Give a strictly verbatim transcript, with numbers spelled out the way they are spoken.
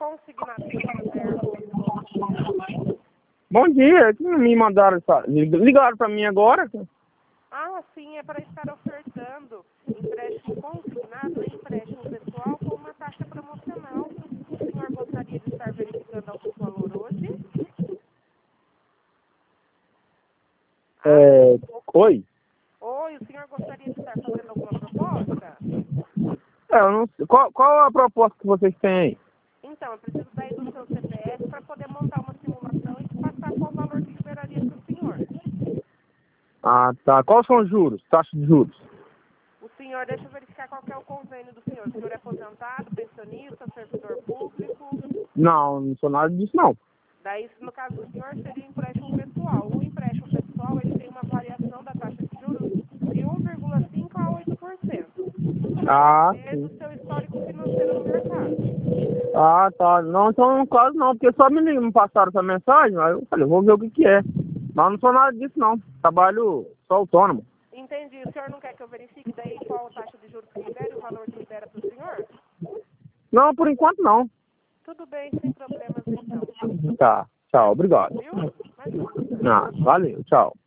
consignado seu. Bom dia, que me mandaram essa... Ligaram para mim agora. Ah, sim, é para estar ofertando empréstimo consignado e empréstimo pessoal com uma taxa promocional. O senhor gostaria de estar verificando algum valor hoje? É... Oi? Oi, o senhor gostaria de estar fazendo alguma proposta? É, eu não sei. Qual, qual a proposta que vocês têm aí? Então, eu preciso daí do seu C P F para poder montar uma simulação e te passar qual valor que liberaria para o senhor. Ah, tá. Quais são os juros? Taxa de juros? O senhor, deixa eu verificar qual que é o convênio do senhor. O senhor é aposentado, pensionista, servidor público? Não, não sou nada disso, não. Daí, no caso do senhor, seria empréstimo pessoal. O empréstimo pessoal, ele tem uma variação da taxa de juros de um vírgula cinco a oito por cento. Ah, Desde sim. o seu histórico financeiro no mercado. Ah, tá. Não, então no caso não, porque só me, me passaram essa mensagem, aí eu falei, vou ver o que que é. Mas não sou nada disso, não. Trabalho só autônomo. Entendi. O senhor não quer que eu verifique daí qual a taxa de juros que libera e o valor que libera para o senhor? Não, por enquanto não. Tudo bem, sem problemas então. Tá. Tchau, obrigado. Viu? Imagina. Ah, valeu, tchau.